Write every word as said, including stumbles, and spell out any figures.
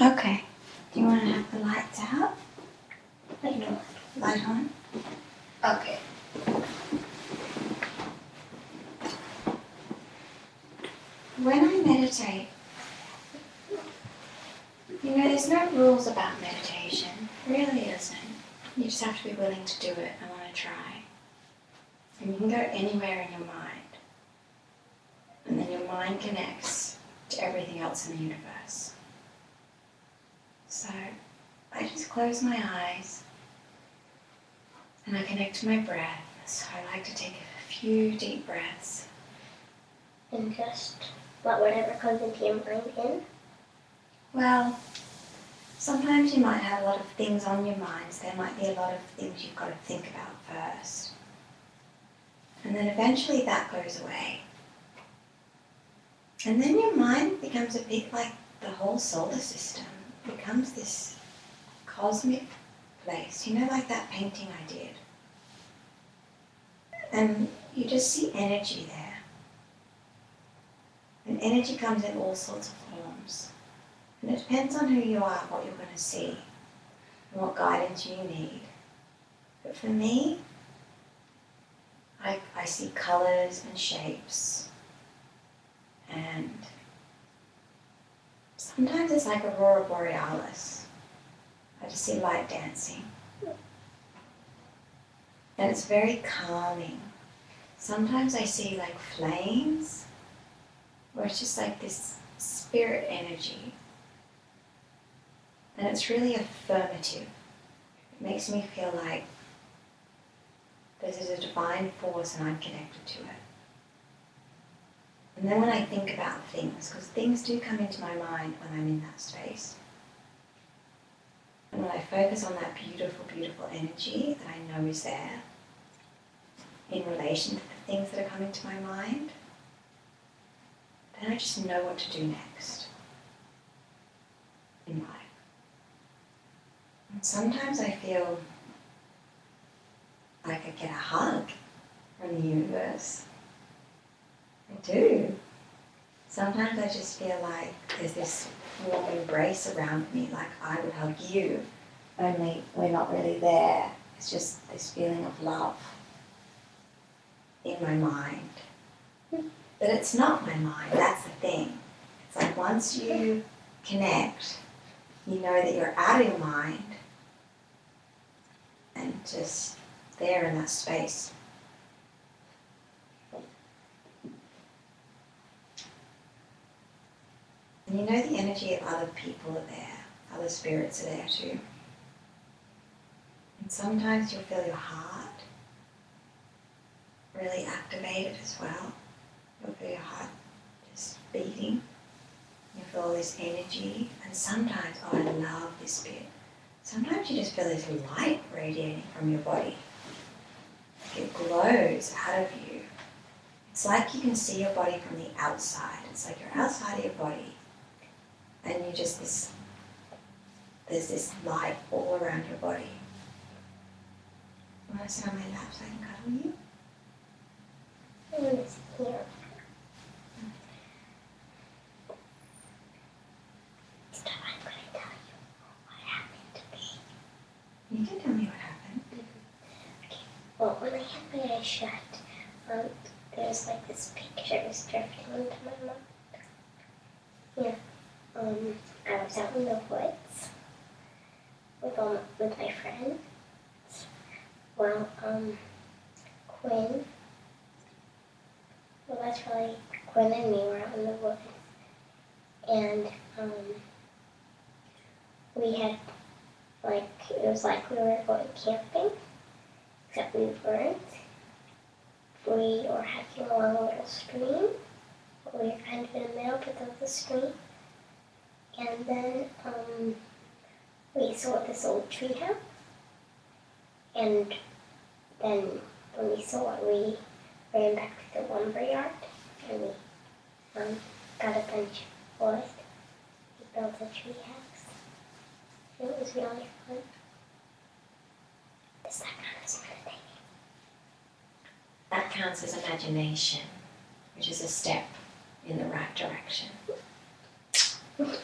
Okay. Do you want to have the lights out? Light on. Light on? Okay. When I meditate, you know, there's no rules about meditation. There really isn't. You just have to be willing to do it and want to try. And you can go anywhere in your mind. And then your mind connects to everything else in the universe. So I just close my eyes and I connect to my breath. So I like to take a few deep breaths. And just let whatever comes into your mind in. Well, sometimes you might have a lot of things on your mind. So there might be a lot of things you've got to think about first. And then eventually that goes away. And then your mind becomes a bit like the whole solar system. It becomes this cosmic place. You know, like that painting I did. And you just see energy there. And energy comes in all sorts of forms. And it depends on who you are, what you're going to see, and what guidance you need. But for me, I, I see colours and shapes. And sometimes it's like Aurora Borealis. I just see light dancing. And it's very calming. Sometimes I see like flames, where it's just like this spirit energy. And it's really affirmative. It makes me feel like this is a divine force and I'm connected to it. And then when I think about things, because things do come into my mind when I'm in that space, and when I focus on that beautiful, beautiful energy that I know is there, in relation to the things that are coming to my mind, then I just know what to do next in life. And sometimes I feel like I get a hug from the universe. I do. Sometimes I just feel like there's this warm embrace around me, like I would hug you, only we're not really there. It's just this feeling of love in my mind. But it's not my mind, that's the thing. It's like once you connect, you know that you're out of your mind and just there in that space. And you know the energy of other people are there, other spirits are there too. And sometimes you'll feel your heart really activated as well. You'll feel your heart just beating. You'll feel all this energy. And sometimes, oh, I love this bit. Sometimes you just feel this light radiating from your body. Like it glows out of you. It's like you can see your body from the outside. It's like you're outside of your body. And you just, this, there's this light all around your body. You want to sit on my lap so I can cuddle you? I want to sit here. Stop, I'm going to tell you what happened to me. You can tell me what happened. Mm-hmm. Okay, well, when I had my eyes shut, um, there's like this picture was drifting into my mind. Yeah. Um, I was out in the woods with all my, with my friends. Well, um, Quinn, well, that's probably Quinn and me were out in the woods, and um, we had like it was like we were going camping, except we weren't. We were hiking along a little stream. We were kind of in the middle, but there was a stream. And then um, we saw this old tree house. And then when we saw it, we ran back to the lumber yard and we um, got a bunch of wood. We built a tree house. It was really fun. Does that count as meditating? That counts as imagination, which is a step in the right direction.